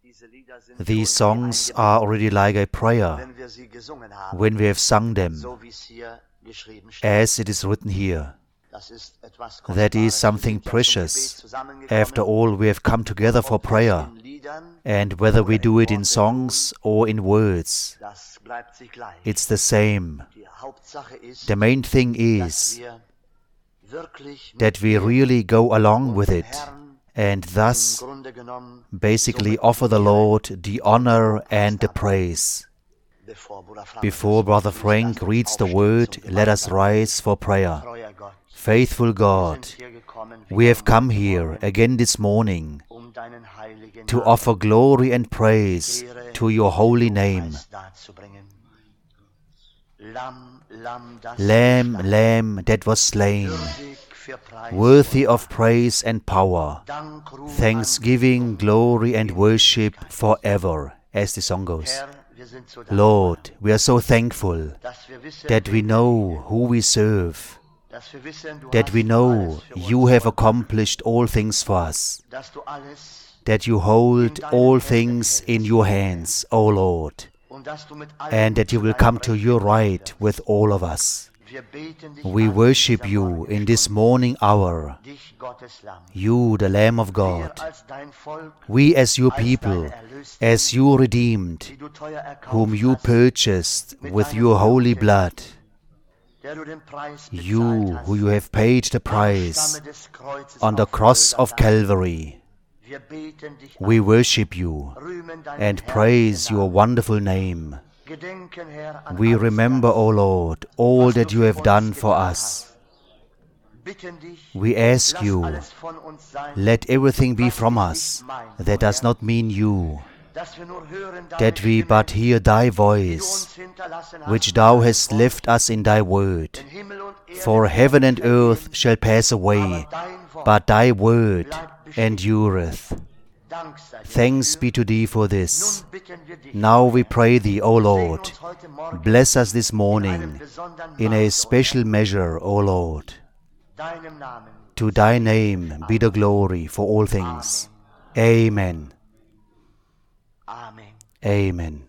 These songs are already like a prayer when we have sung them, as it is written here. That is something precious. After all, we have come together for prayer, and whether we do it in songs or in words, it's the same. The main thing is that we really go along with it, and thus basically offer the Lord the honor and the praise. Before Brother Frank reads the word, let us rise for prayer. Faithful God, we have come here again this morning to offer glory and praise to your holy name. Lamb, Lamb that was slain, worthy of praise and power, thanksgiving, glory and worship forever, as the song goes. Lord, we are so thankful that we know who we serve, that we know you have accomplished all things for us, that you hold all things in your hands, O Lord, and that you will come to your right with all of us. We worship you in this morning hour, you, the Lamb of God. We as your people, as you redeemed, whom you purchased with your holy blood, you who you have paid the price on the cross of Calvary. We worship you and praise your wonderful name. We remember, O Lord, all that you have done for us. We ask you, let everything be from us that does not mean you, that we but hear thy voice, which thou hast left us in thy word. For heaven and earth shall pass away, but thy word endureth. Thanks be to thee for this. Now we pray thee, O Lord, bless us this morning in a special measure, O Lord. To thy name be the glory for all things. Amen. Amen.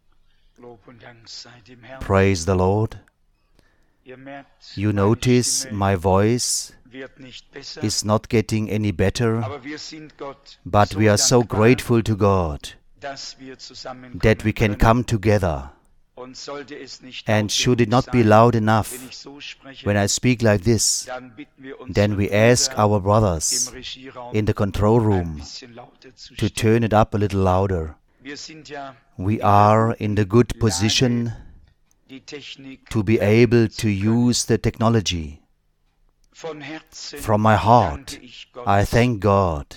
Praise the Lord. You notice my voice is not getting any better, but we are so grateful to God that we can come together. And should it not be loud enough when I speak like this, then we ask our brothers in the control room to turn it up a little louder. We are in the good position to be able to use the technology. From my heart, I thank God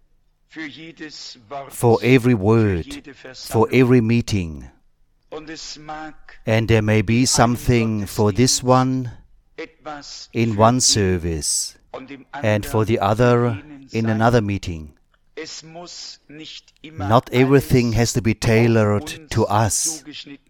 for every word, for every meeting. And there may be something for this one in one service, and for the other in another meeting. Not everything has to be tailored to us.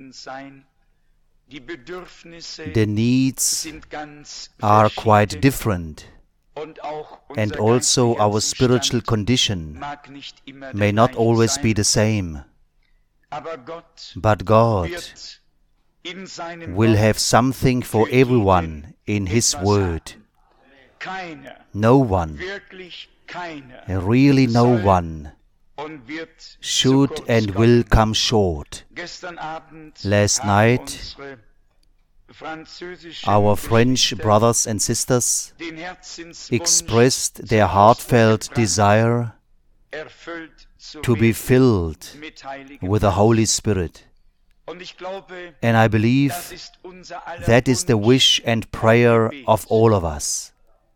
The needs are quite different, and also our spiritual condition may not always be the same. But God will have something for everyone in His Word. No one, really no one, should and will come short. Last night, our French brothers and sisters expressed their heartfelt desire to be filled with the Holy Spirit. And I believe that is the wish and prayer of all of us,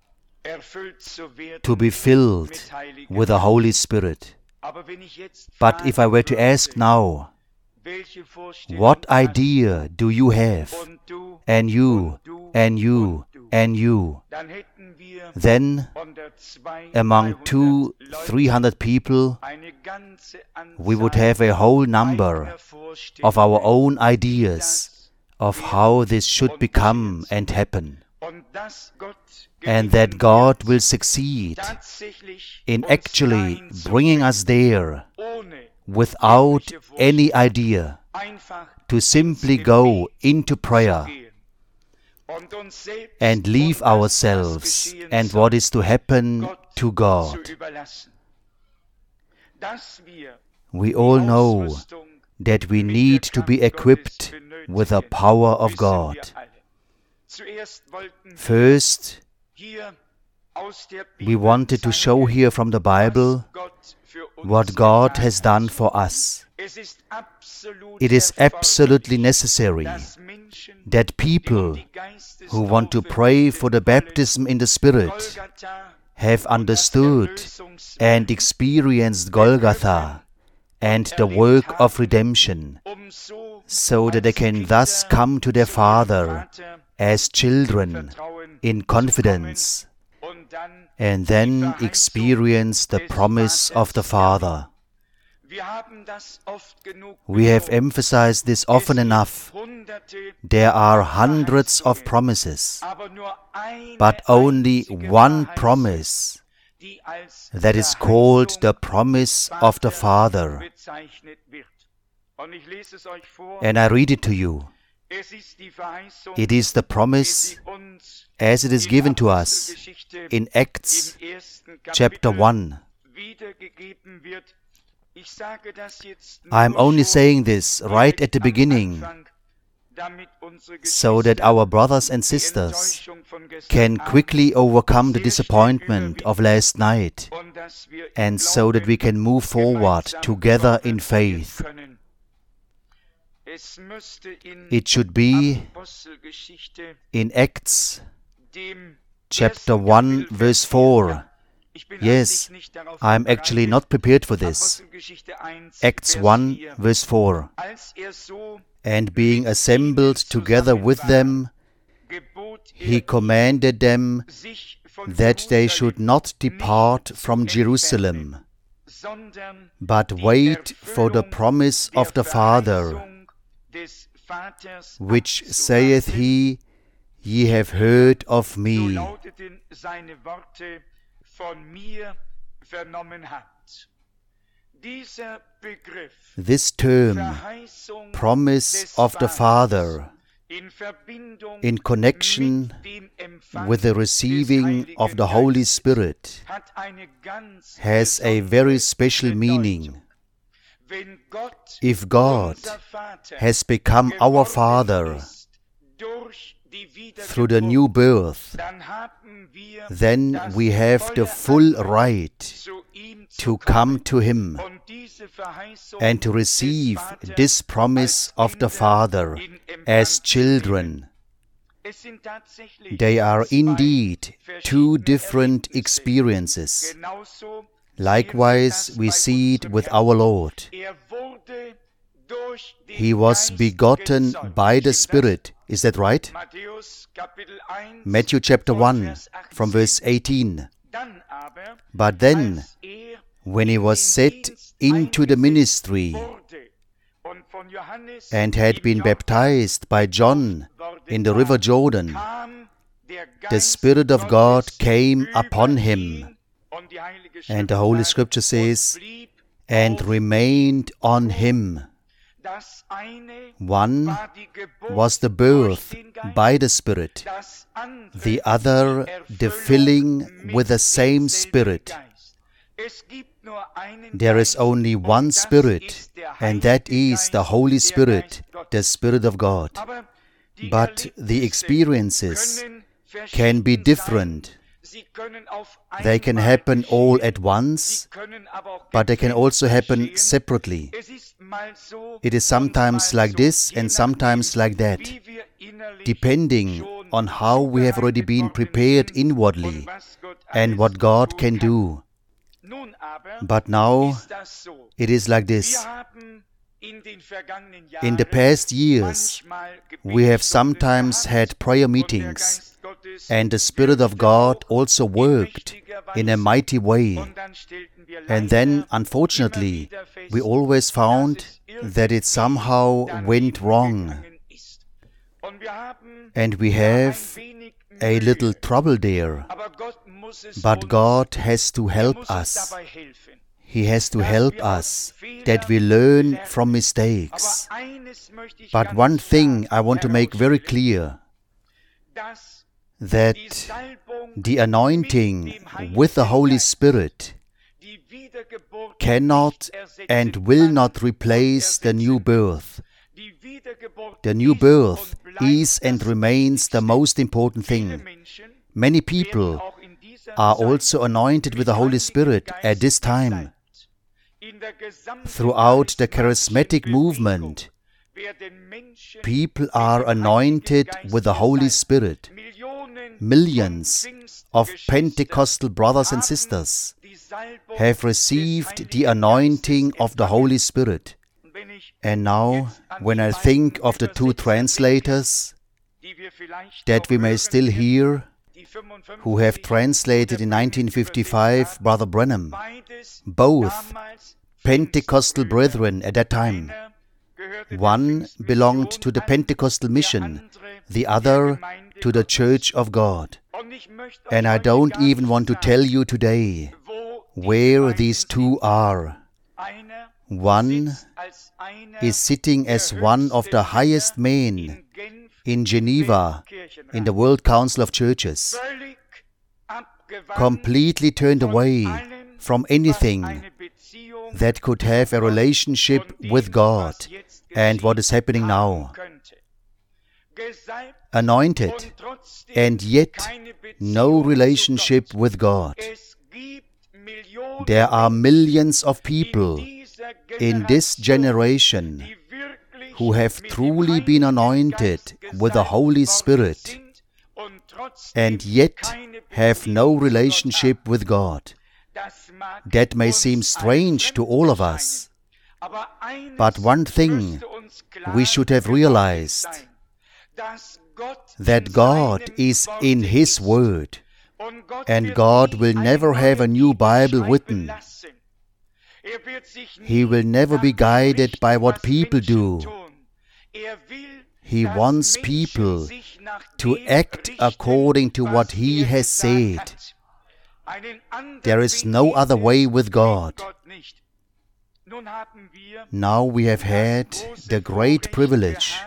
to be filled with the Holy Spirit. But if I were to ask now, what idea do you have, and you, and you, and you, then among 200-300 people, we would have a whole number of our own ideas of how this should become and happen. And that God will succeed in actually bringing us there without any idea, to simply go into prayer and leave ourselves and what is to happen to God. We all know that we need to be equipped with the power of God. First, we wanted to show here from the Bible what God has done for us. It is absolutely necessary that people who want to pray for the baptism in the Spirit have understood and experienced Golgotha and the work of redemption, so that they can thus come to their Father as children in confidence, and then experience the promise of the Father. We have emphasized this often enough. There are hundreds of promises, but only one promise that is called the promise of the Father. And I read it to you. It is the promise as it is given to us in Acts chapter 1. I am only saying this right at the beginning, so that our brothers and sisters can quickly overcome the disappointment of last night, and so that we can move forward together in faith. It should be in Acts chapter 1 verse 4. Yes, I am actually not prepared for this. Acts 1 verse 4. And being assembled together with them, he commanded them that they should not depart from Jerusalem, but wait for the promise of the Father, which saith he, Ye have heard of me. This term, promise of the Father, in connection with the receiving of the Holy Spirit, has a very special meaning. If God has become our Father through the new birth, then we have the full right to come to Him and to receive this promise of the Father as children. They are indeed two different experiences. Likewise, we see it with our Lord. He was begotten by the Spirit. Is that right? Matthew chapter 1 from verse 18. But then, when he was set into the ministry and had been baptized by John in the river Jordan, the Spirit of God came upon him. And the Holy Scripture says, and remained on him. One was the birth by the Spirit, the other the filling with the same Spirit. There is only one Spirit, and that is the Holy Spirit, the Spirit of God. But the experiences can be different. They can happen all at once, but they can also happen separately. It is sometimes like this and sometimes like that, depending on how we have already been prepared inwardly and what God can do. But now it is like this. In the past years, we have sometimes had prayer meetings, and the Spirit of God also worked in a mighty way. And then, unfortunately, we always found that it somehow went wrong. And we have a little trouble there. But God has to help us. He has to help us, that we learn from mistakes. But one thing I want to make very clear, that the anointing with the Holy Spirit cannot and will not replace the new birth. The new birth is and remains the most important thing. Many people are also anointed with the Holy Spirit at this time. Throughout the charismatic movement, people are anointed with the Holy Spirit. Millions of Pentecostal brothers and sisters have received the anointing of the Holy Spirit. And now, when I think of the two translators that we may still hear, who have translated in 1955 Brother Branham, both Pentecostal brethren at that time. One belonged to the Pentecostal mission, the other to the Church of God. And I don't even want to tell you today where these two are. One is sitting as one of the highest men in Geneva, in the World Council of Churches, completely turned away from anything that could have a relationship with God and what is happening now. Anointed, and yet no relationship with God. There are millions of people in this generation who have truly been anointed with the Holy Spirit and yet have no relationship with God. That may seem strange to all of us, but one thing we should have realized, that God is in His Word, and God will never have a new Bible written. He will never be guided by what people do. He wants people to act according to what He has said. There is no other way with God. Now we have had the great privilege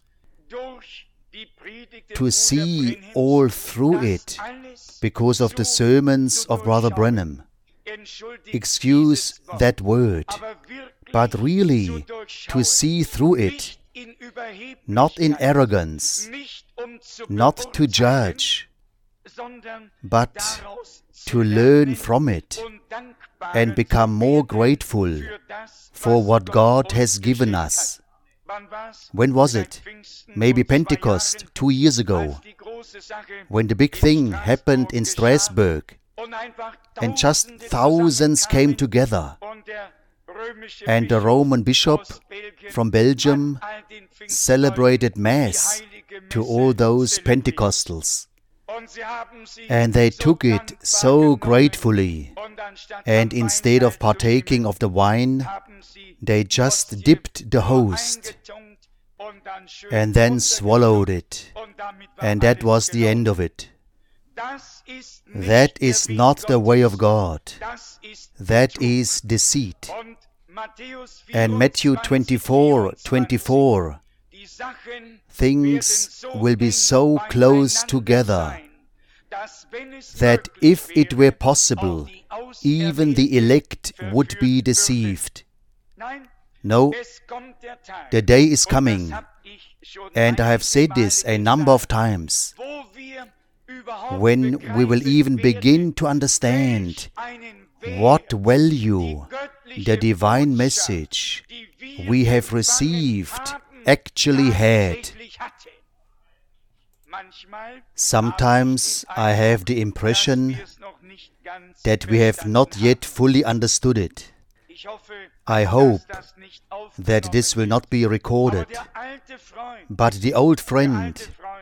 to see all through it because of the sermons of Brother Branham. Excuse that word, but really to see through it, not in arrogance, not to judge, but to learn from it and become more grateful for what God has given us. When was it? Maybe Pentecost, 2 years ago, when the big thing happened in Strasbourg, and just thousands came together, and the Roman bishop from Belgium celebrated Mass to all those Pentecostals. And they took it so gratefully, and instead of partaking of the wine, they just dipped the host and then swallowed it, and that was the end of it. That is not the way of God. That is deceit. And Matthew 24:24, things will be so close together that if it were possible, even the elect would be deceived. No, the day is coming, and I have said this a number of times, when we will even begin to understand what value the divine message we have received actually had. Sometimes I have the impression that we have not yet fully understood it. I hope that this will not be recorded. But the old friend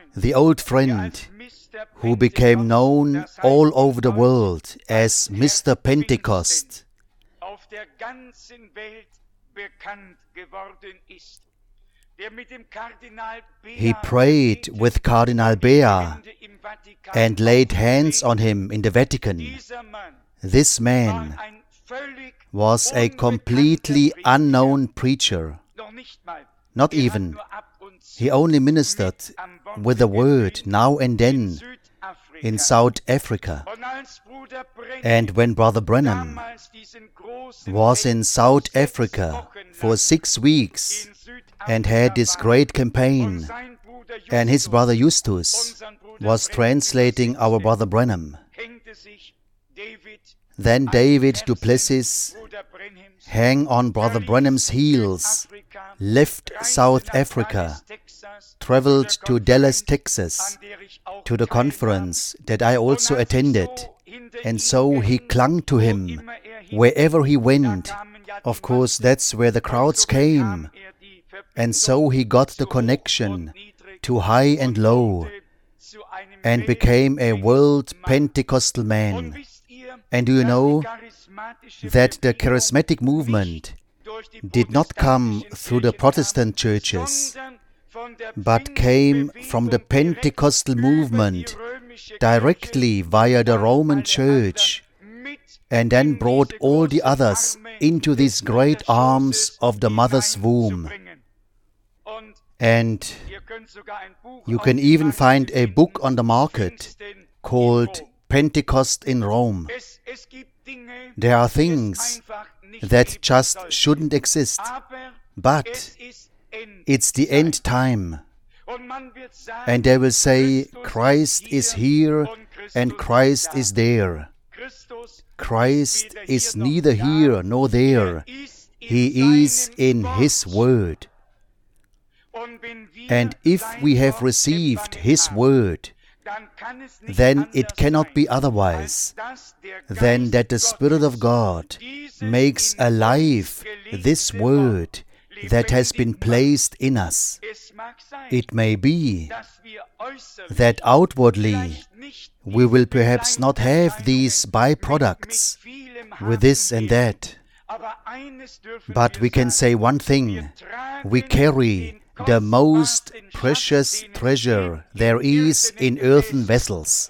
who became known all over the world as Mr. Pentecost, he prayed with Cardinal Bea and laid hands on him in the Vatican. This man was a completely unknown preacher. Not even. He only ministered with the word now and then in South Africa. And when Brother Branham was in South Africa for 6 weeks and had this great campaign, and his brother Justus was translating our Brother Branham, then David du Plessis hang on Brother Branham's heels, left South Africa, traveled to Dallas, Texas, to the conference that I also attended, and so he clung to him wherever he went. Of course, that's where the crowds came, and so he got the connection to high and low, and became a world Pentecostal man. And do you know that the charismatic movement did not come through the Protestant churches, but came from the Pentecostal movement directly via the Roman Church, and then brought all the others into these great arms of the mother's womb. And you can even find a book on the market called Pentecost in Rome. There are things that just shouldn't exist, but it's the end time. And they will say, Christ is here and Christ is there. Christ is neither here nor there. He is in His Word. And if we have received His Word, then it cannot be otherwise than that the Spirit of God makes alive this Word that has been placed in us. It may be that outwardly we will perhaps not have these byproducts with this and that, but we can say one thing: we carry the most precious treasure there is in earthen vessels.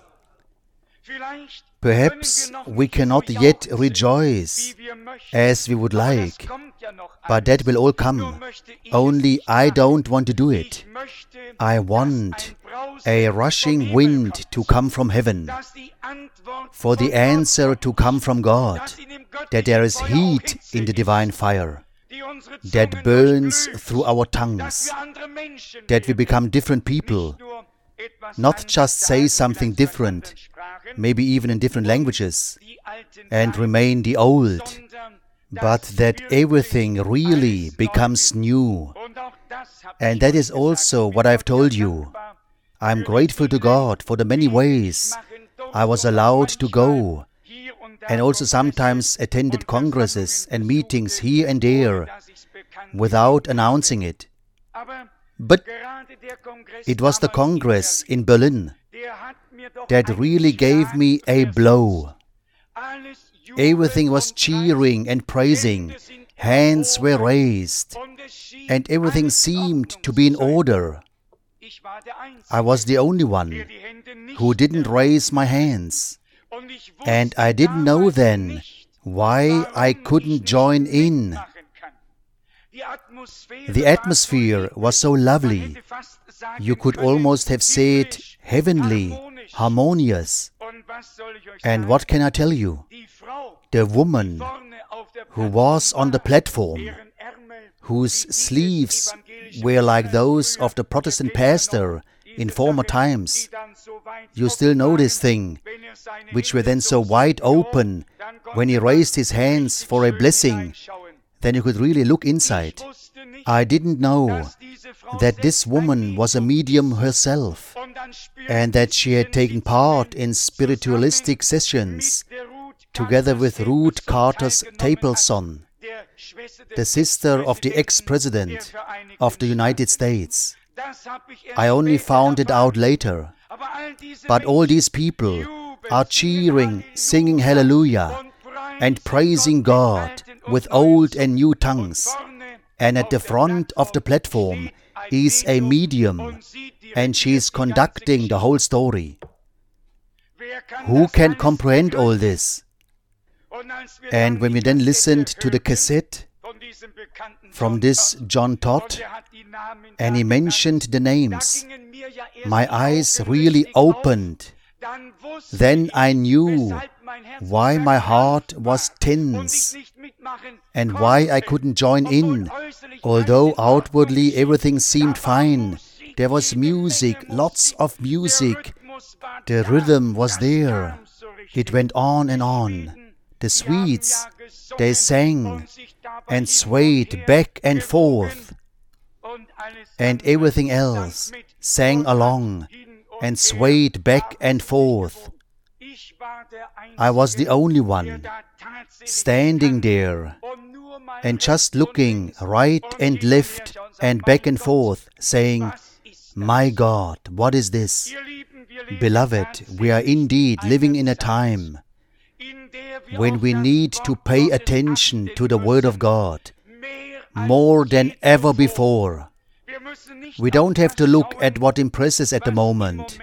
Perhaps we cannot yet rejoice as we would like, but that will all come. Only I don't want to do it. I want a rushing wind to come from heaven, for the answer to come from God, that there is heat in the divine fire that burns through our tongues, that we become different people, not just say something different, maybe even in different languages, and remain the old, but that everything really becomes new. And that is also what I've told you. I'm grateful to God for the many ways I was allowed to go, and also sometimes attended congresses and meetings here and there without announcing it. But it was the Congress in Berlin that really gave me a blow. Everything was cheering and praising, hands were raised, and everything seemed to be in order. I was the only one who didn't raise my hands, and I didn't know then why I couldn't join in. The atmosphere was so lovely. You could almost have said heavenly, harmonious. And what can I tell you? The woman who was on the platform, whose sleeves were like those of the Protestant pastor in former times. You still know this thing, which were then so wide open when he raised his hands for a blessing. Then you could really look inside. I didn't know that this woman was a medium herself, and that she had taken part in spiritualistic sessions together with Ruth Carter Stapleton, the sister of the ex-president of the United States. I only found it out later. But all these people are cheering, singing hallelujah, and praising God with old and new tongues. And at the front of the platform is a medium, and she is conducting the whole story. Who can comprehend all this? And when we then listened to the cassette from this John Todd, and he mentioned the names, my eyes really opened. Then I knew why my heart was tense and why I couldn't join in. Although outwardly everything seemed fine, there was music, lots of music. The rhythm was there. It went on and on. The Swedes, they sang and swayed back and forth, and everything else sang along and swayed back and forth. I was the only one standing there and just looking right and left and back and forth, saying, my God, what is this? Beloved, we are indeed living in a time when we need to pay attention to the Word of God more than ever before. We don't have to look at what impresses at the moment.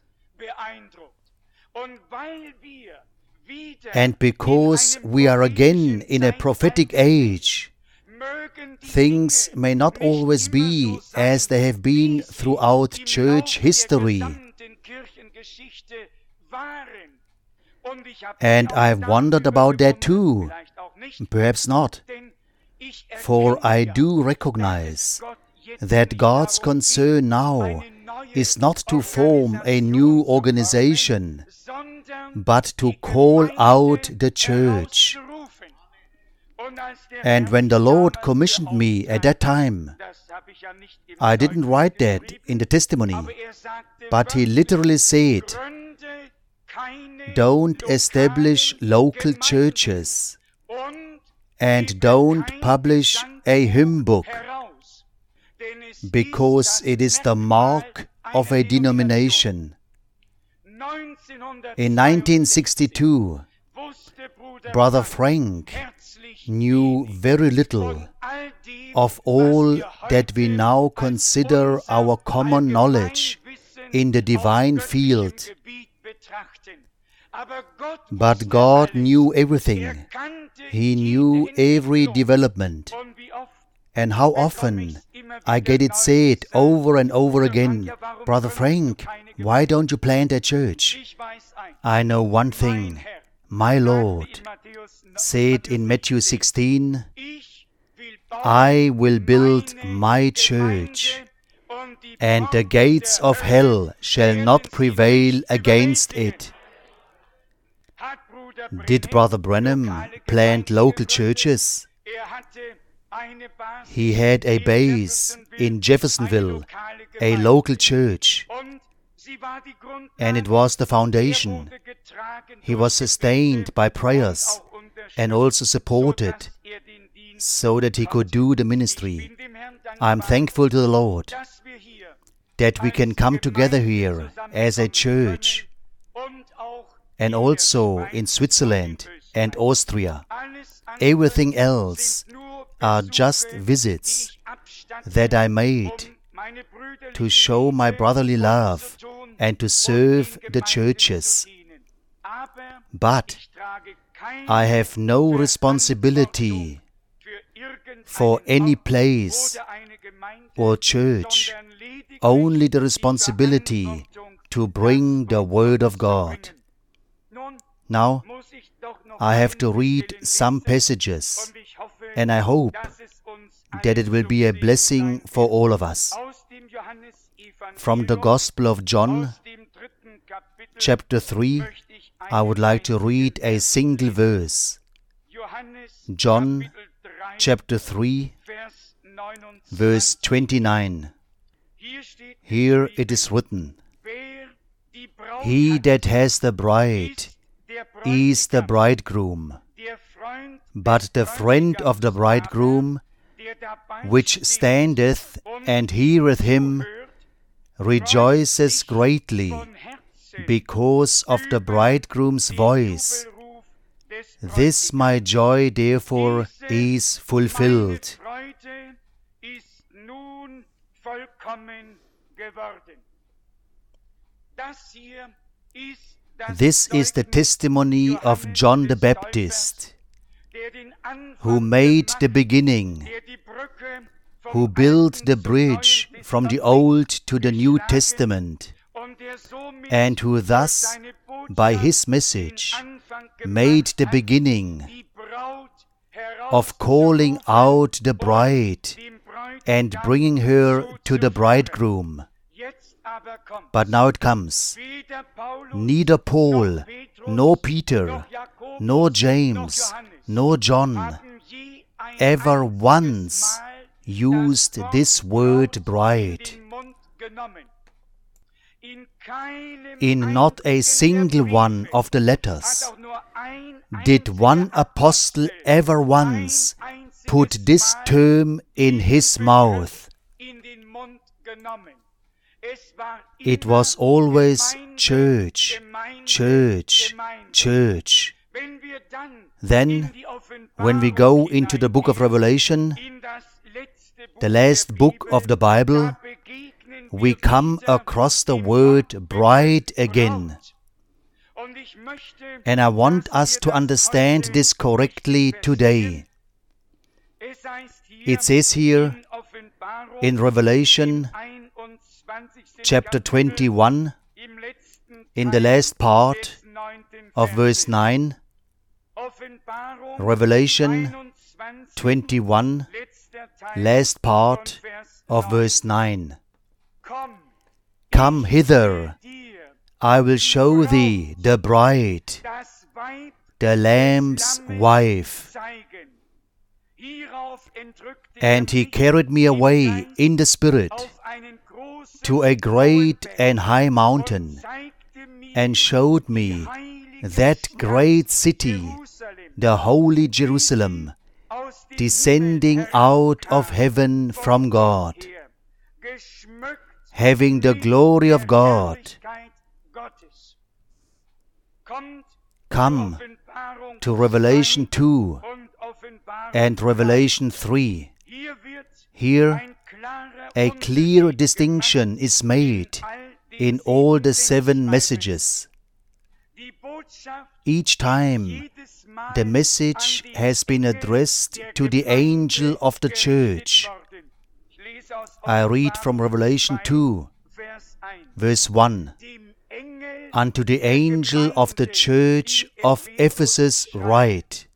And because we are again in a prophetic age, things may not always be as they have been throughout church history. And I've wondered about that too. Perhaps not. For I do recognize that God's concern now is not to form a new organization, but to call out the church. And when the Lord commissioned me at that time, I didn't write that in the testimony, but He literally said, don't establish local churches and don't publish a hymn book, because it is the mark of a denomination. In 1962, Brother Frank knew very little of all that we now consider our common knowledge in the divine field. But God knew everything. He knew every development. And how often I get it said over and over again, Brother Frank, why don't you plant a church? I know one thing. My Lord said in Matthew 16, I will build my church, and the gates of hell shall not prevail against it. Did Brother Branham plant local churches? He had a base in Jeffersonville, a local church, and it was the foundation. He was sustained by prayers and also supported so that he could do the ministry. I'm thankful to the Lord that we can come together here as a church, and also in Switzerland and Austria. Everything else are just visits that I made to show my brotherly love and to serve the churches. But I have no responsibility for any place or church, only the responsibility to bring the Word of God. Now, I have to read some passages, and I hope that it will be a blessing for all of us. From the Gospel of John, chapter 3, I would like to read a single verse. John, chapter 3, verse 29. Here it is written, He that has the bride is the bridegroom, but the friend of the bridegroom, which standeth and heareth him, rejoices greatly because of the bridegroom's voice. This my joy therefore is fulfilled. This is the testimony of John the Baptist, who made the beginning, who built the bridge from the Old to the New Testament, and who thus, by his message, made the beginning of calling out the bride and bringing her to the bridegroom. But now it comes. Neither Paul, nor Peter, nor James, nor John ever once used this word bride. In not a single one of the letters did one apostle ever once put this term in his mouth. It was always church, church, church. Then, when we go into the book of Revelation, the last book of the Bible, we come across the word bride again. And I want us to understand this correctly today. It says here in Revelation chapter 21, in the last part of verse 9, Revelation 21, last part of verse 9. Come hither, I will show thee the bride, the Lamb's wife. And he carried me away in the Spirit to a great and high mountain, and showed me that great city, the holy Jerusalem, descending out of heaven from God, having the glory of God. Come to Revelation 2 and Revelation 3. Here, a clear distinction is made in all the 7 messages. Each time, the message has been addressed to the angel of the church. I read from Revelation 2, verse 1. Unto the angel of the church of Ephesus write.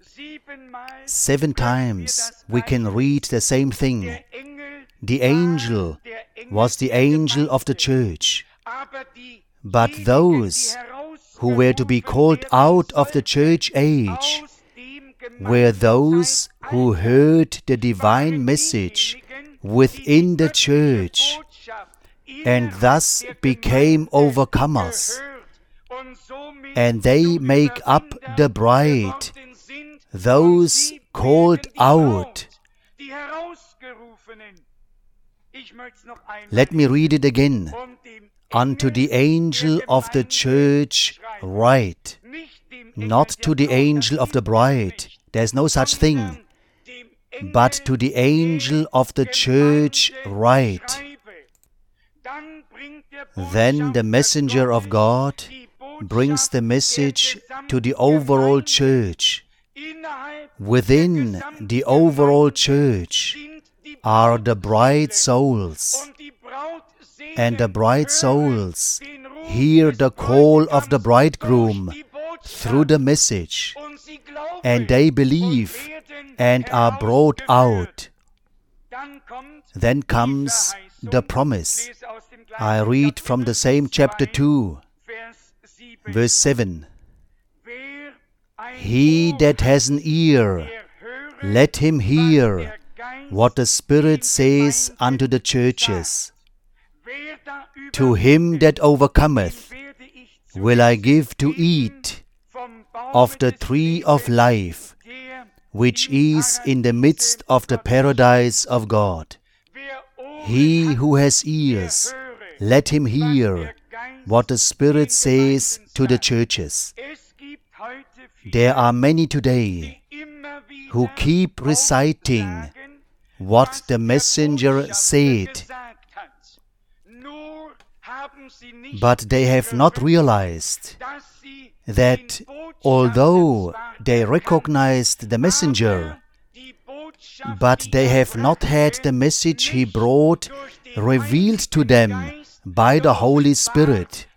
7 times we can read the same thing. The angel was the angel of the church. But those who were to be called out of the church age were those who heard the divine message within the church, and thus became overcomers. And they make up the bride, those called out. Let me read it again. Unto the angel of the church write. Not to the angel of the bride. There's no such thing. But to the angel of the church write. Then the messenger of God brings the message to the overall church. Within the overall church are the bride souls. And the bride souls hear the call of the bridegroom through the message, and they believe and are brought out. Then comes the promise. I read from the same chapter 2, verse 7. He that has an ear, let him hear what the Spirit says unto the churches. To him that overcometh will I give to eat of the tree of life, which is in the midst of the paradise of God. He who has ears, let him hear what the Spirit says to the churches. There are many today who keep reciting what the messenger said, But they have not realized that although they recognized the messenger, but they have not had the message he brought revealed to them by the Holy Spirit.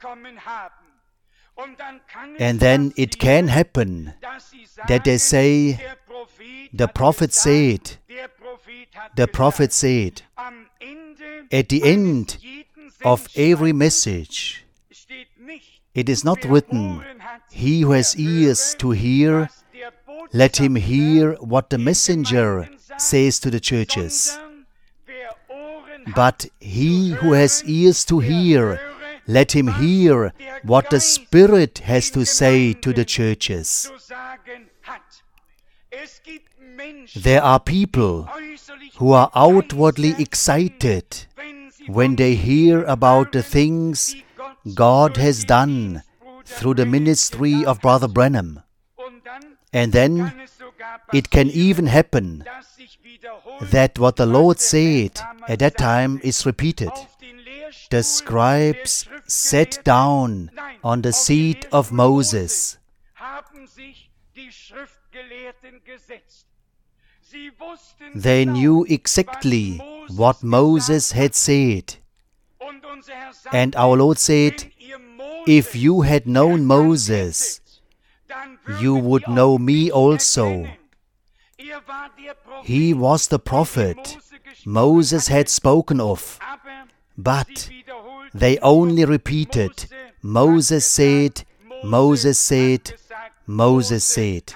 And then it can happen that they say, the prophet said, the prophet said. At the end of every message, it is not written, he who has ears to hear, let him hear what the messenger says to the churches. But he who has ears to hear, let him hear what the Spirit has to say to the churches. There are people who are outwardly excited when they hear about the things God has done through the ministry of Brother Branham. And then it can even happen that what the Lord said at that time is repeated. The scribes sat down on the seat of Moses. They knew exactly what Moses had said. And our Lord said, if you had known Moses, you would know me also. He was the prophet Moses had spoken of. But they only repeated, Moses said, Moses said, Moses said.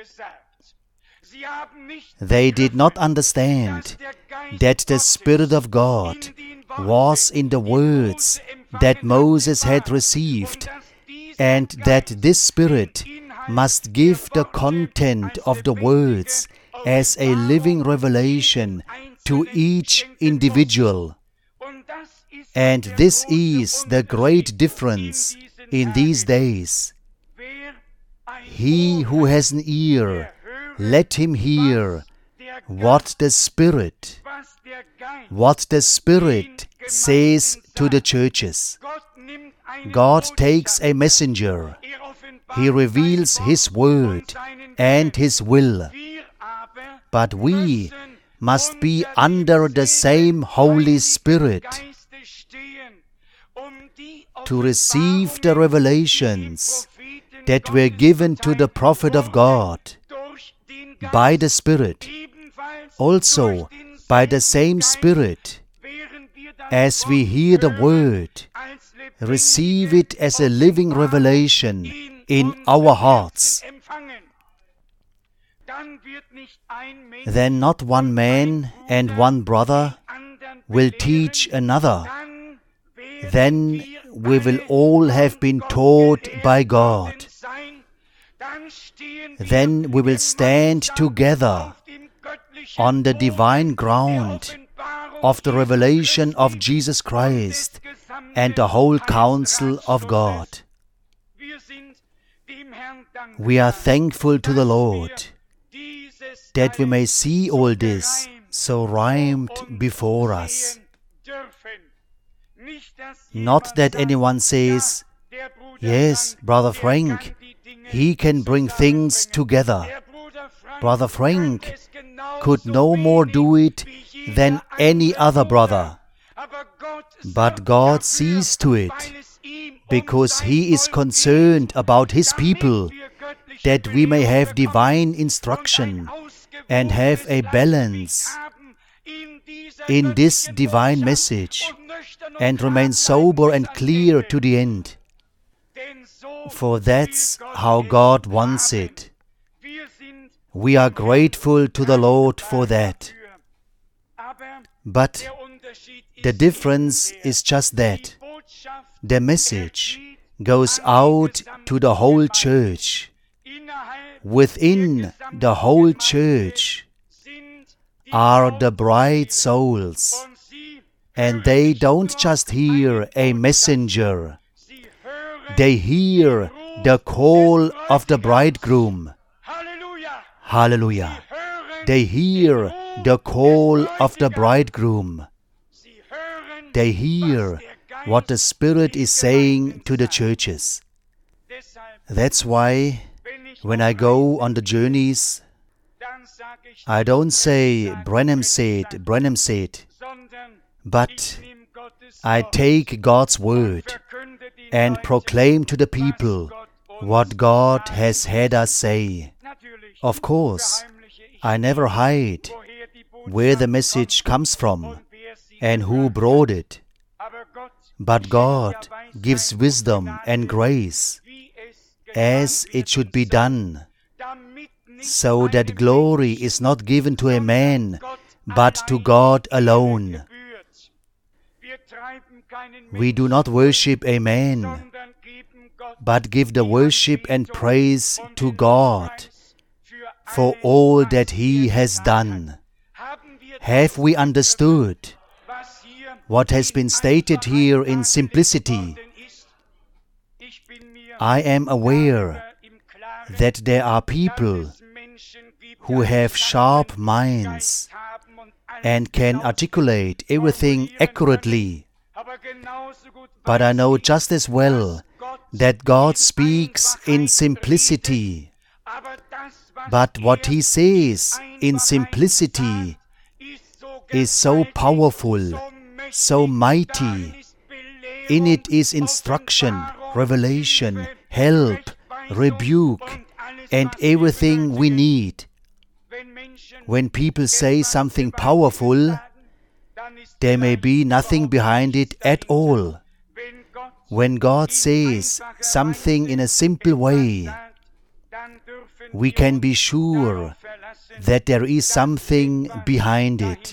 They did not understand that the Spirit of God was in the words that Moses had received, and that this Spirit must give the content of the words as a living revelation to each individual. And this is the great difference in these days. He who has an ear, let him hear what the Spirit says to the churches. God takes a messenger. He reveals His word and His will. But we must be under the same Holy Spirit to receive the revelations that were given to the prophet of God by the Spirit, also by the same Spirit. As we hear the word, receive it as a living revelation in our hearts. Then not one man and one brother will teach another. Then we will all have been taught by God. Then we will stand together on the divine ground of the revelation of Jesus Christ and the whole counsel of God. We are thankful to the Lord that we may see all this so rhymed before us. Not that anyone says, yes, Brother Frank, he can bring things together. Brother Frank could no more do it than any other brother. But God sees to it, because He is concerned about His people, that we may have divine instruction and have a balance in this divine message and remain sober and clear to the end. For that's how God wants it. We are grateful to the Lord for that. But the difference is just that. The message goes out to the whole church. Within the whole church are the bright souls. And they don't just hear a messenger. They hear the call of the bridegroom. Hallelujah. They hear the call of the bridegroom. They hear what the Spirit is saying to the churches. That's why when I go on the journeys, I don't say, Branham said, but I take God's word and proclaim to the people what God has had us say. Of course, I never hide where the message comes from and who brought it. But God gives wisdom and grace as it should be done, so that glory is not given to a man, but to God alone. We do not worship a man, but give the worship and praise to God for all that He has done. Have we understood what has been stated here in simplicity? I am aware that there are people who have sharp minds and can articulate everything accurately. But I know just as well that God speaks in simplicity. But what He says in simplicity is so powerful, so mighty. In it is instruction, revelation, help, rebuke, and everything we need. When people say something powerful, there may be nothing behind it at all. When God says something in a simple way, we can be sure that there is something behind it.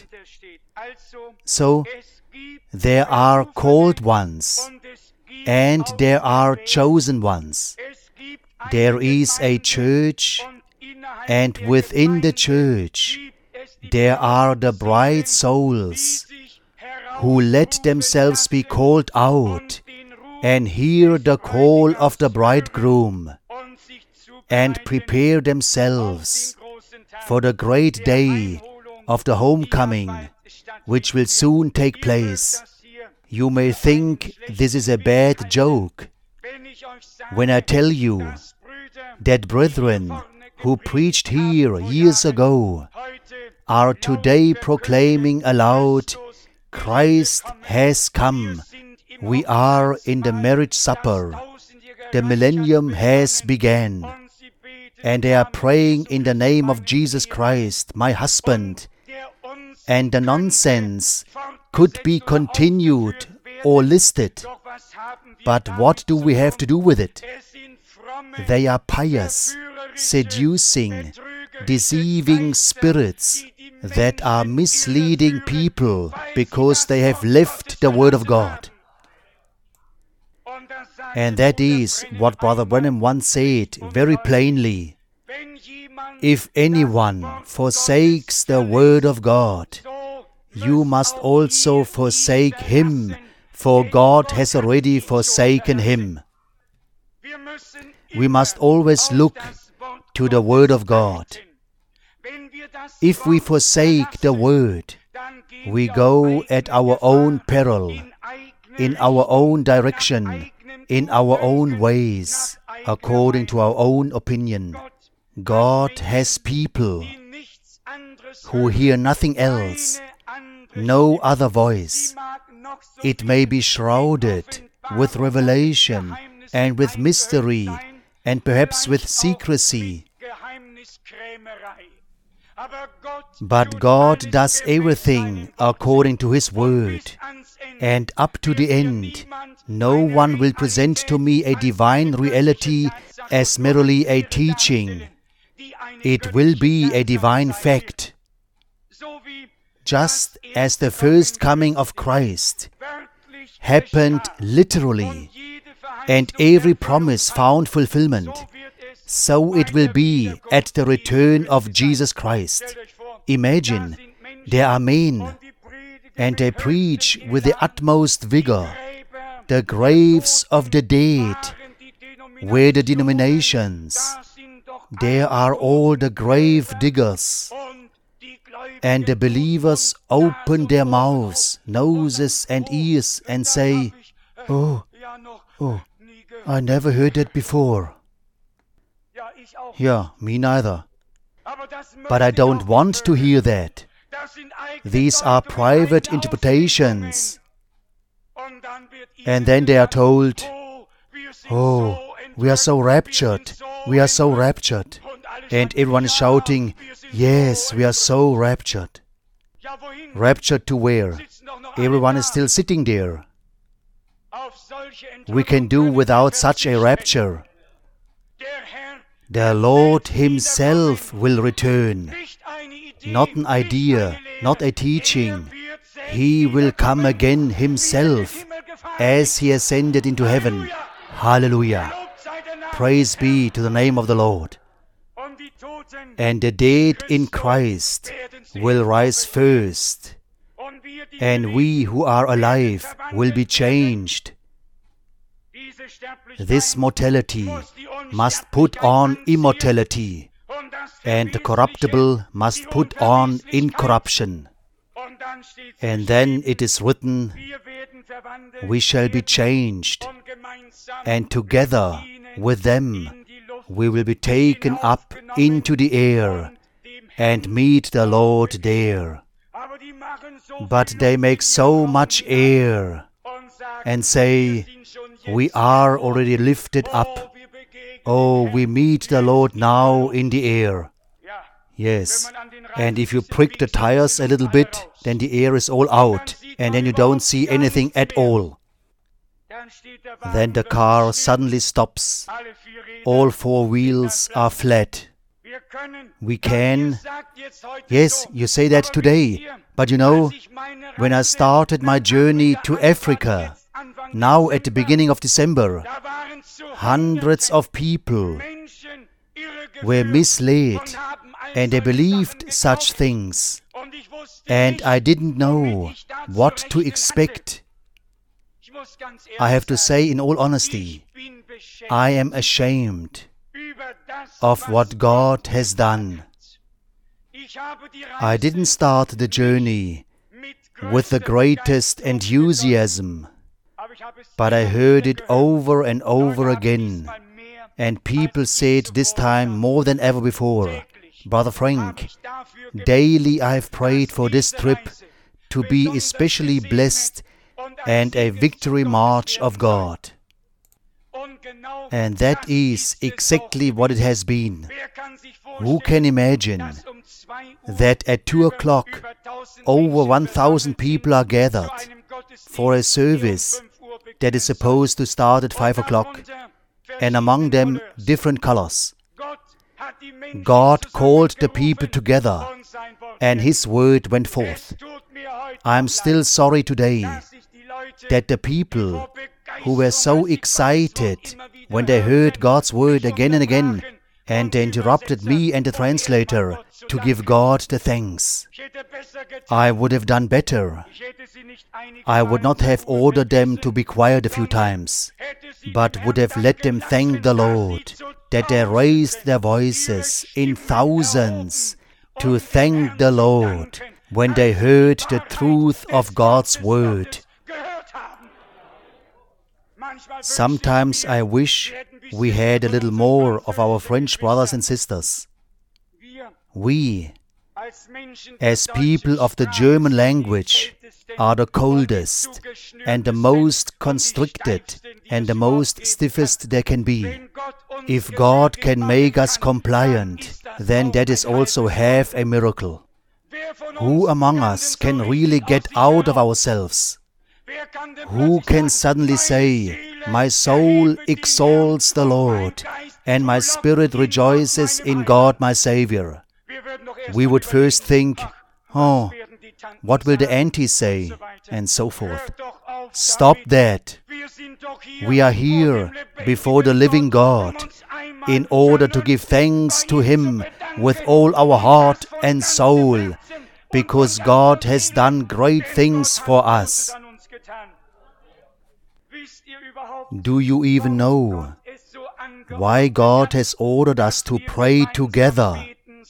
So, there are called ones, and there are chosen ones. There is a church, and within the church, there are the bright souls who let themselves be called out and hear the call of the bridegroom and prepare themselves for the great day of the homecoming, which will soon take place. You may think this is a bad joke when I tell you that brethren who preached here years ago are today proclaiming aloud, Christ has come. We are in the marriage supper. The millennium has begun. And they are praying in the name of Jesus Christ, my husband. And the nonsense could be continued or listed. But what do we have to do with it? They are pious, seducing, deceiving spirits that are misleading people because they have left the Word of God. And that is what Brother Branham once said very plainly. If anyone forsakes the Word of God, you must also forsake him, for God has already forsaken him. We must always look to the Word of God. If we forsake the Word, we go at our own peril, in our own direction, in our own ways, according to our own opinion. God has people who hear nothing else, no other voice. It may be shrouded with revelation and with mystery and perhaps with secrecy. But God does everything according to His Word. And up to the end, no one will present to me a divine reality as merely a teaching. It will be a divine fact. Just as the first coming of Christ happened literally, and every promise found fulfillment, so it will be at the return of Jesus Christ. Imagine, there are men, and they preach with the utmost vigor. The graves of the dead were the denominations. There are all the grave diggers. And the believers open their mouths, noses and ears and say, Oh, I never heard that before. Yeah, me neither. But I don't want to hear that. These are private interpretations. And then they are told, oh, we are so raptured, we are so raptured. And everyone is shouting, yes, we are so raptured. Raptured to where? Everyone is still sitting there. We can do without such a rapture. The Lord Himself will return. Not an idea, not a teaching. He will come again Himself as He ascended into heaven. Hallelujah. Praise be to the name of the Lord. And the dead in Christ will rise first. And we who are alive will be changed. This mortality must put on immortality, and the corruptible must put on incorruption. And then it is written, we shall be changed, and together with them we will be taken up into the air and meet the Lord there. But they make so much air and say, we are already lifted up. Oh, we meet the Lord now in the air. Yes, and if you prick the tires a little bit, then the air is all out, and then you don't see anything at all. Then the car suddenly stops. All four wheels are flat. We can. Yes, you say that today. But you know, when I started my journey to Africa, now at the beginning of December, hundreds of people were misled and they believed such things. And I didn't know what to expect. I have to say in all honesty, I am ashamed of what God has done. I didn't start the journey with the greatest enthusiasm, but I heard it over and over again, and people said this time more than ever before, Brother Frank, daily I have prayed for this trip to be especially blessed and a victory march of God. And that is exactly what it has been. Who can imagine that at 2 o'clock over 1,000 people are gathered for a service that is supposed to start at 5 o'clock, and among them different colors. God called the people together and His word went forth. I am still sorry today that the people who were so excited when they heard God's word again and again, and they interrupted me and the translator to give God the thanks. I would have done better. I would not have ordered them to be quiet a few times, but would have let them thank the Lord that they raised their voices in thousands to thank the Lord when they heard the truth of God's word. Sometimes I wish we had a little more of our French brothers and sisters. We, as people of the German language, are the coldest and the most constricted and the most stiffest there can be. If God can make us compliant, then that is also half a miracle. Who among us can really get out of ourselves? Who can suddenly say, my soul exalts the Lord, and my spirit rejoices in God my Savior? We would first think, oh, what will the aunties say? And so forth. Stop that. We are here before the living God in order to give thanks to Him with all our heart and soul, because God has done great things for us. Do you even know why God has ordered us to pray together?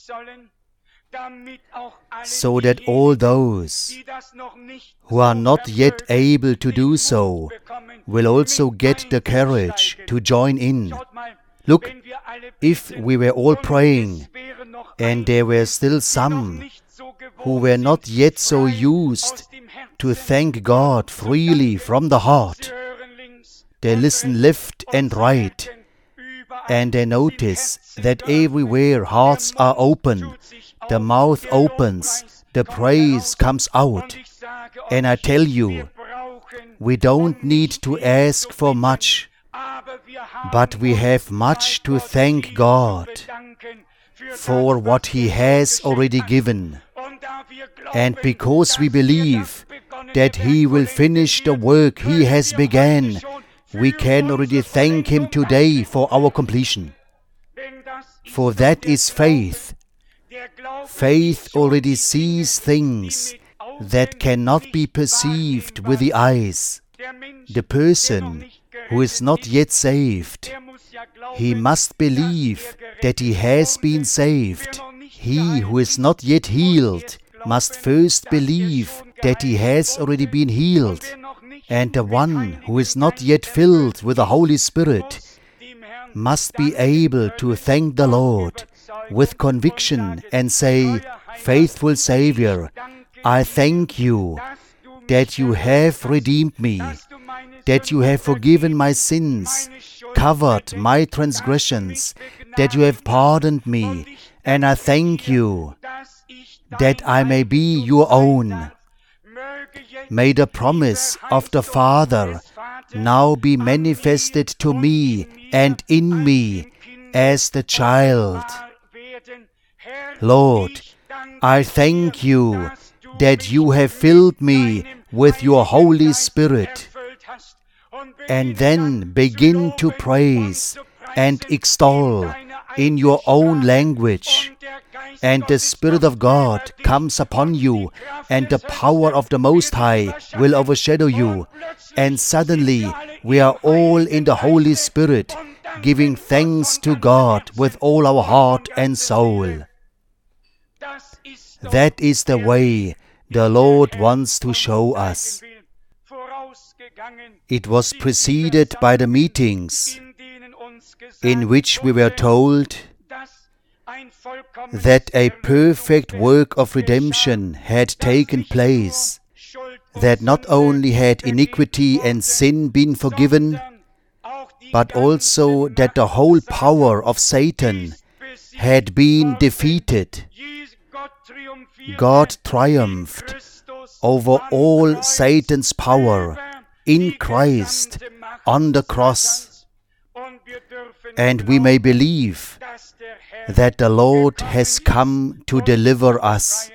So that all those who are not yet able to do so will also get the courage to join in. Look, if we were all praying and there were still some who were not yet so used to thank God freely from the heart, they listen left and right, and they notice that everywhere hearts are open, the mouth opens, the praise comes out. And I tell you, we don't need to ask for much, but we have much to thank God for what He has already given. And because we believe that He will finish the work He has begun, we can already thank Him today for our completion. For that is faith. Faith already sees things that cannot be perceived with the eyes. The person who is not yet saved, he must believe that he has been saved. He who is not yet healed must first believe that he has already been healed. And the one who is not yet filled with the Holy Spirit must be able to thank the Lord with conviction and say, "Faithful Savior, I thank you that you have redeemed me, that you have forgiven my sins, covered my transgressions, that you have pardoned me, and I thank you that I may be your own." May the promise of the Father now be manifested to me and in me as the child. Lord, I thank you that you have filled me with your Holy Spirit. And then begin to praise and extol in your own language. And the Spirit of God comes upon you, and the power of the Most High will overshadow you. And suddenly we are all in the Holy Spirit, giving thanks to God with all our heart and soul. That is the way the Lord wants to show us. It was preceded by the meetings in which we were told that a perfect work of redemption had taken place, that not only had iniquity and sin been forgiven, but also that the whole power of Satan had been defeated. God triumphed over all Satan's power in Christ on the cross. And we may believe that the Lord has come to deliver us.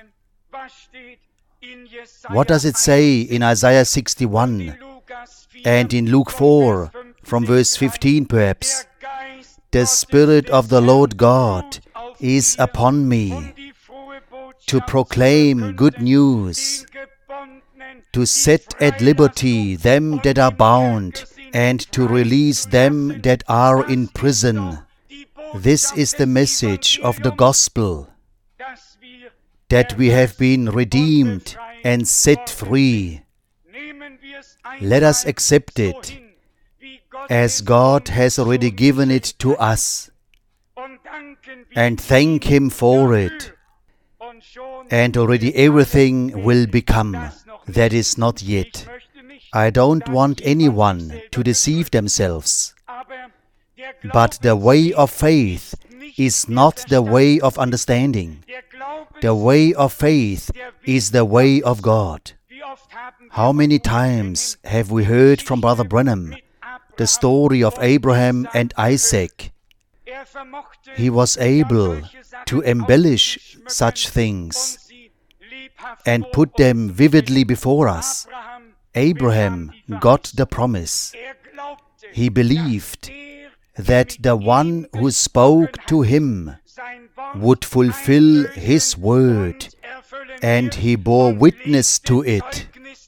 What does it say in Isaiah 61 and in Luke 4, from verse 15 perhaps? The Spirit of the Lord God is upon me to proclaim good news, to set at liberty them that are bound, and to release them that are in prison. This is the message of the gospel, that we have been redeemed and set free. Let us accept it, as God has already given it to us, and thank Him for it. And already everything will become. That is not yet. I don't want anyone to deceive themselves. But the way of faith is not the way of understanding. The way of faith is the way of God. How many times have we heard from Brother Branham the story of Abraham and Isaac? He was able to embellish such things and put them vividly before us. Abraham got the promise. He believed that the one who spoke to him would fulfill his word, and he bore witness to it.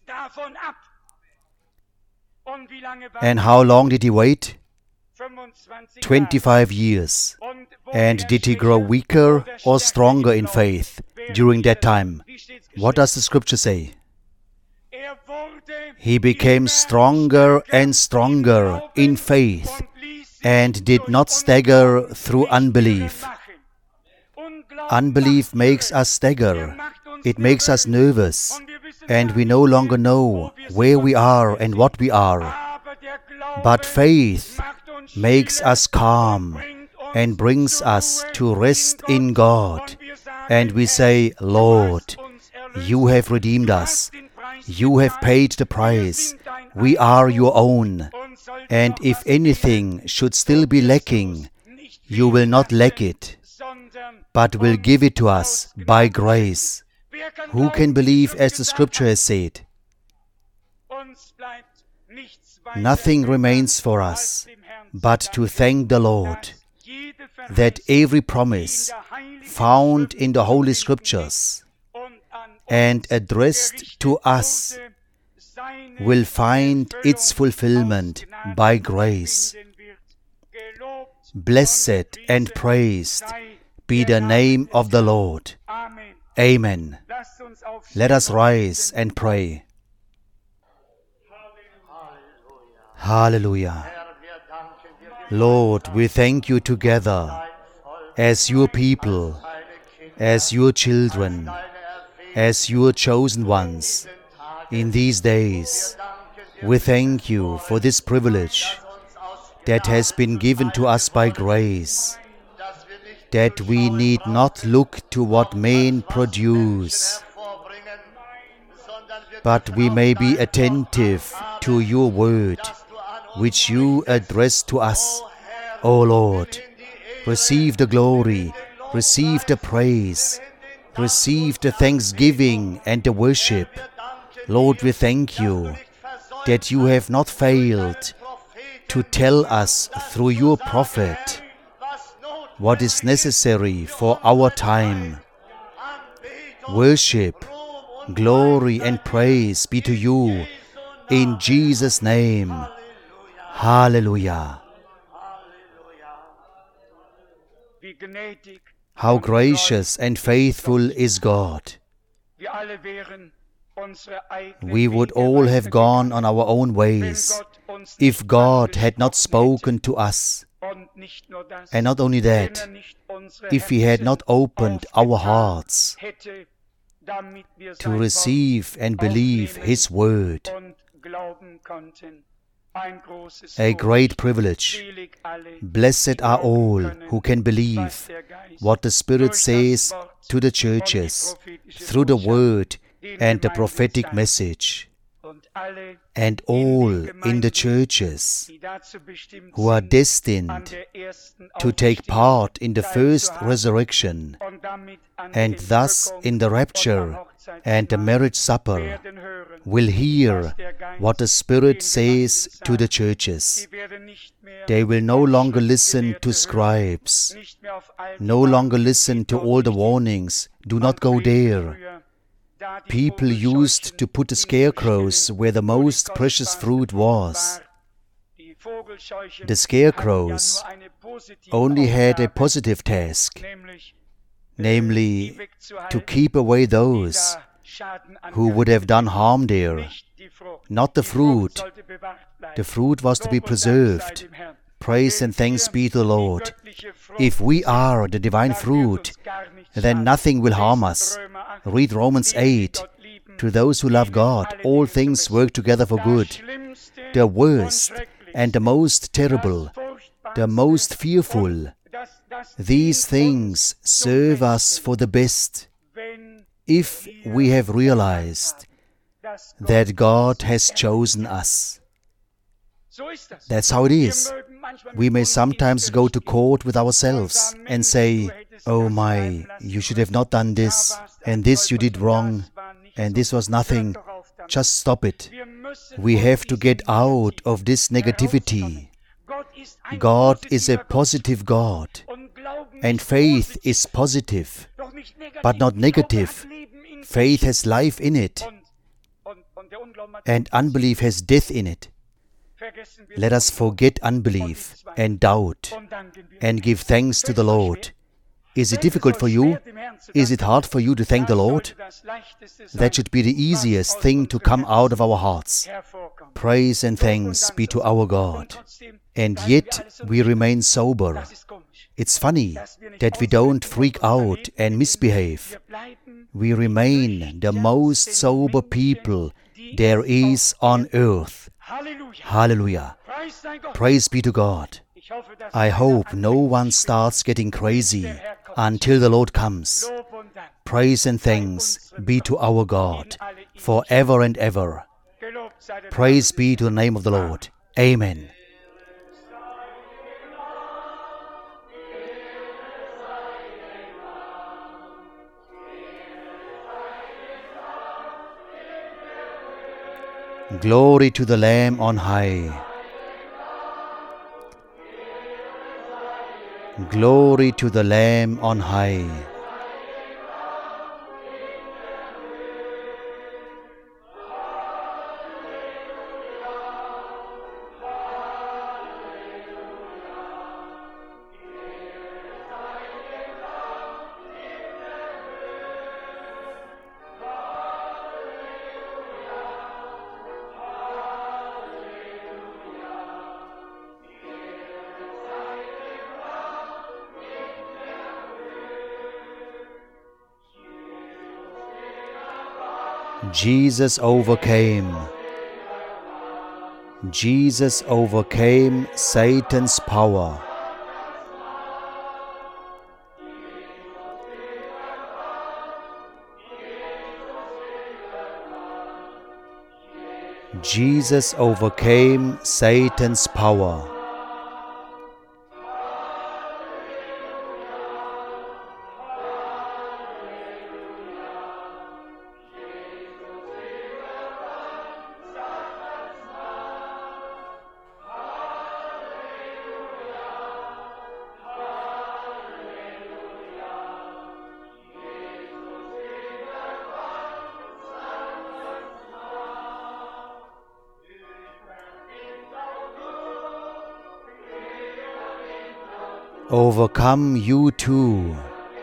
And how long did he wait? 25 years. And did he grow weaker or stronger in faith during that time? What does the scripture say? he became stronger and stronger in faith and did not stagger through unbelief. Unbelief makes us stagger. It makes us nervous, and we no longer know where we are and what we are. But faith makes us calm and brings us to rest in God. And we say, Lord, you have redeemed us. You have paid the price. We are your own. And if anything should still be lacking, you will not lack it, but will give it to us by grace. Who can believe as the Scripture has said? Nothing remains for us but to thank the Lord that every promise found in the Holy Scriptures and addressed to us will find its fulfillment by grace. Blessed and praised be the name of the Lord. Amen. Let us rise and pray. Hallelujah. Lord, we thank you together as your people, as your children, as your chosen ones in these days. We thank you for this privilege that has been given to us by grace, that we need not look to what men produce, but we may be attentive to your word, which you address to us. O Lord, receive the glory, receive the praise, receive the thanksgiving and the worship. Lord, we thank you that you have not failed to tell us through your prophet what is necessary for our time. Worship, glory and praise be to you in Jesus' name. Hallelujah. How gracious and faithful is God. We would all have gone on our own ways if God had not spoken to us. And not only that, if He had not opened our hearts to receive and believe His word. A great privilege. Blessed are all who can believe what the Spirit says to the churches through the word and the prophetic message. And all in the churches who are destined to take part in the first resurrection and thus in the rapture and the marriage supper will hear what the Spirit says to the churches. They will no longer listen to scribes, no longer listen to all the warnings, do not go there. People used to put the scarecrows where the most precious fruit was. The scarecrows only had a positive task, namely to keep away those who would have done harm there, not the fruit. The fruit was to be preserved. Praise and thanks be to the Lord. If we are the divine fruit, then nothing will harm us. Read Romans 8. To those who love God, all things work together for good. The worst and the most terrible, the most fearful, these things serve us for the best if we have realized that God has chosen us. That's how it is. We may sometimes go to court with ourselves and say, "Oh my, you should have not done this, and this you did wrong, and this was nothing. Just stop it." We have to get out of this negativity. God is a positive God, and faith is positive, but not negative. Faith has life in it, and unbelief has death in it. Let us forget unbelief and doubt and give thanks to the Lord. Is it difficult for you? Is it hard for you to thank the Lord? That should be the easiest thing to come out of our hearts. Praise and thanks be to our God. And yet we remain sober. It's funny that we don't freak out and misbehave. We remain the most sober people there is on earth. Hallelujah. Praise be to God. I hope no one starts getting crazy until the Lord comes. Praise and thanks be to our God forever and ever. Praise be to the name of the Lord. Amen. Glory to the Lamb on high. Glory to the Lamb on high. Jesus overcame. Jesus overcame Satan's power. Jesus overcame Satan's power. Overcome you too.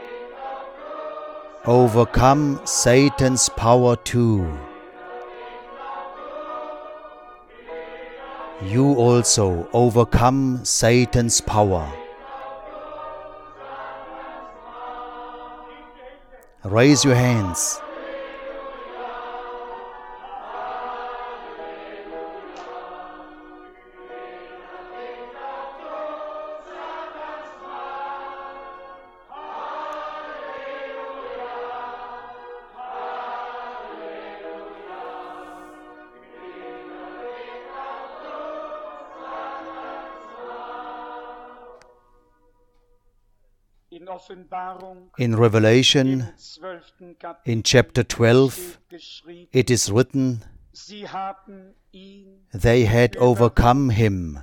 Overcome Satan's power too. You also overcome Satan's power. Raise your hands. In Revelation, in chapter 12, it is written, they had overcome him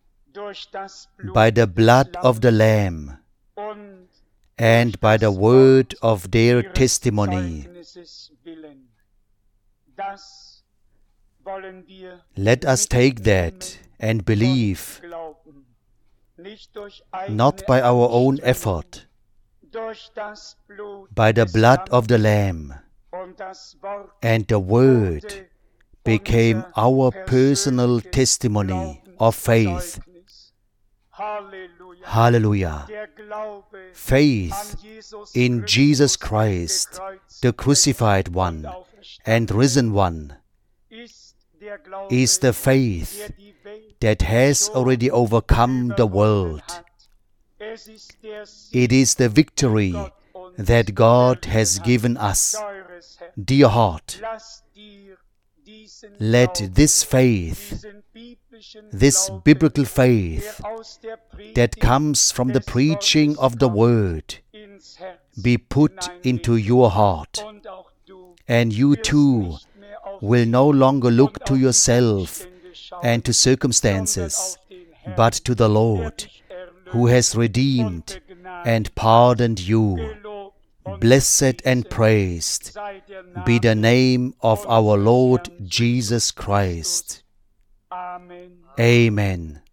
by the blood of the Lamb and by the word of their testimony. Let us take that and believe, not by our own effort, by the blood of the Lamb, and the Word became our personal testimony of faith. Hallelujah! Faith in Jesus Christ, the crucified one and risen one, is the faith that has already overcome the world. It is the victory that God has given us. Dear heart, let this faith, this biblical faith that comes from the preaching of the Word, be put into your heart, and you too will no longer look to yourself and to circumstances, but to the Lord, who has redeemed and pardoned you. Blessed and praised be the name of our Lord Jesus Christ. Amen.